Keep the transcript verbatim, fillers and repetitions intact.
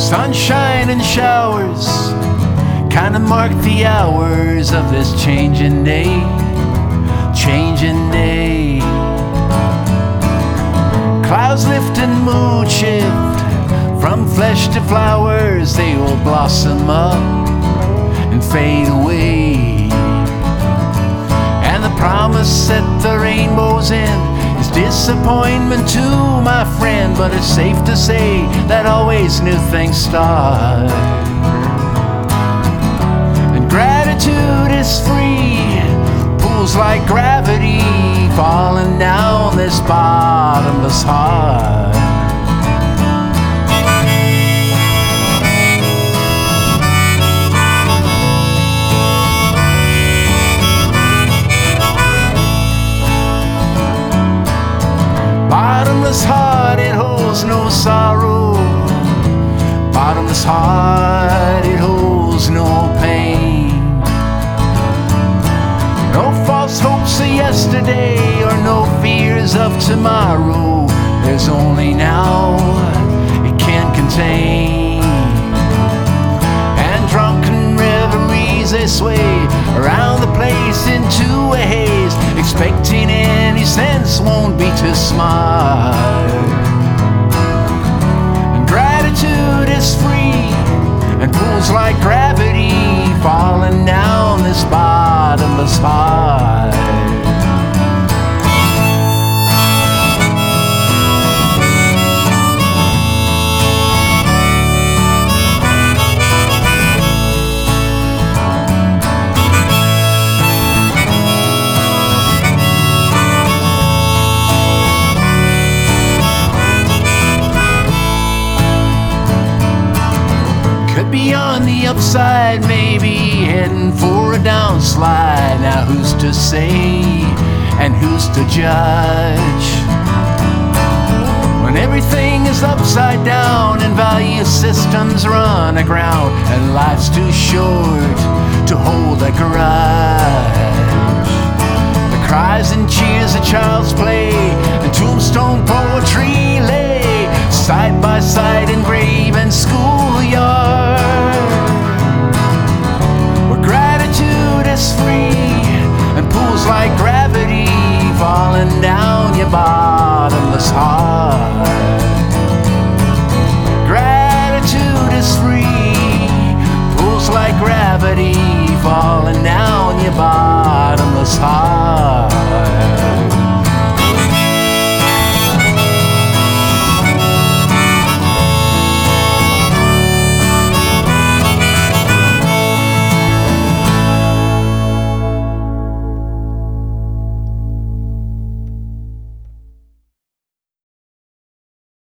Sunshine and showers kinda mark the hours of this changing day, changing day. Clouds lift and mood shift, from flesh to flowers they will blossom up and fade away. And the promise that the rainbow's end is disappointment too, my friend, but it's safe to say that always new things start. And gratitude is free, pulls like gravity, falling down this bottomless heart. Bottomless heart, it holds no sorrow. Bottomless heart, it holds no pain. No false hopes of yesterday or no fears of tomorrow. There's only now it can contain. And drunken reveries they sway around the place into a haze, expecting any sense won't be too smart. And gratitude is free and pulls like gravity, falling down this bottomless heart. Be on the upside, maybe heading for a downslide. Now who's to say and who's to judge? When everything is upside down and value systems run aground, and life's too short to hold a grudge. The cries and cheers of child's play and tombstone poetry lay side by side, engraved and school